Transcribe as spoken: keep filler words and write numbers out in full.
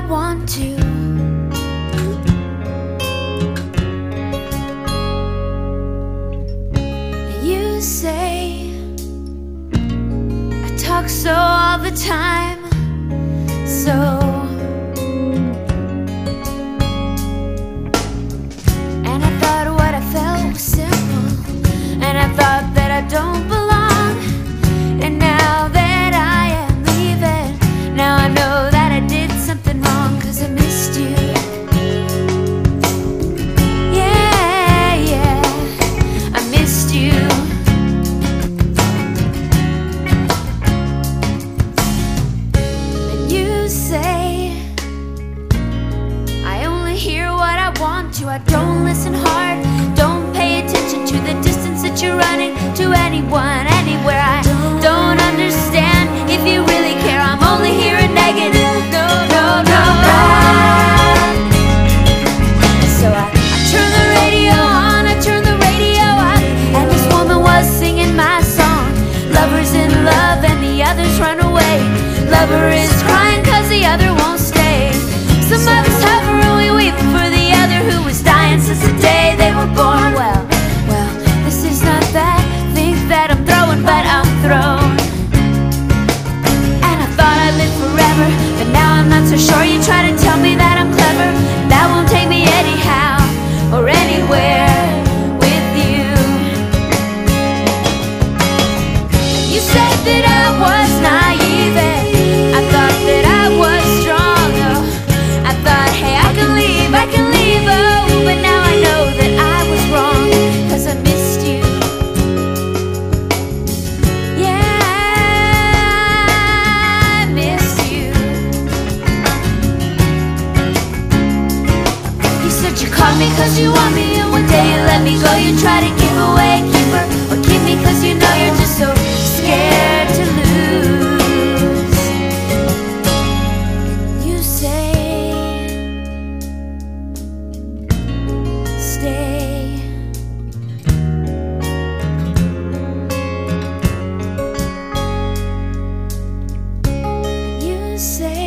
want to. You say I talk so all the time, so and I thought what I felt was simple, and I thought that I don't belong. And now that I am leaving, now I know that I did something wrong, 'cause I missed you. Yeah, yeah, I missed you. And you say I only hear what I want to. I don't listen hard, don't pay attention to the distance that you're running to anyone, anywhere. I don't understand if you really care. I'm only hearing negative. No, no, no. So I, I turn the radio on, I turn the radio on, and this woman was singing my song. Lover's in love and the others run away. Lover is crying 'cause the other won't stay. Some of us suffer and we weep for the other who was dying since the day they were born. Well, well, this is not that thing that I'm throwing, but I'm thrown. And I thought I'd live forever, but now I'm not so sure. You try to tell me that I'm clever, that won't take me anyhow or anywhere with you. You said that I was naive, I thought that I was strong. Oh, I thought, hey, I can leave, I can leave, oh, but now I know that I was wrong, 'cause I missed you. Yeah, I missed you. You said you called me 'cause you want me, and one day you let me go. You try to give away a keeper, or keep me 'cause you know you're just so scared to lose. And you say stay. You say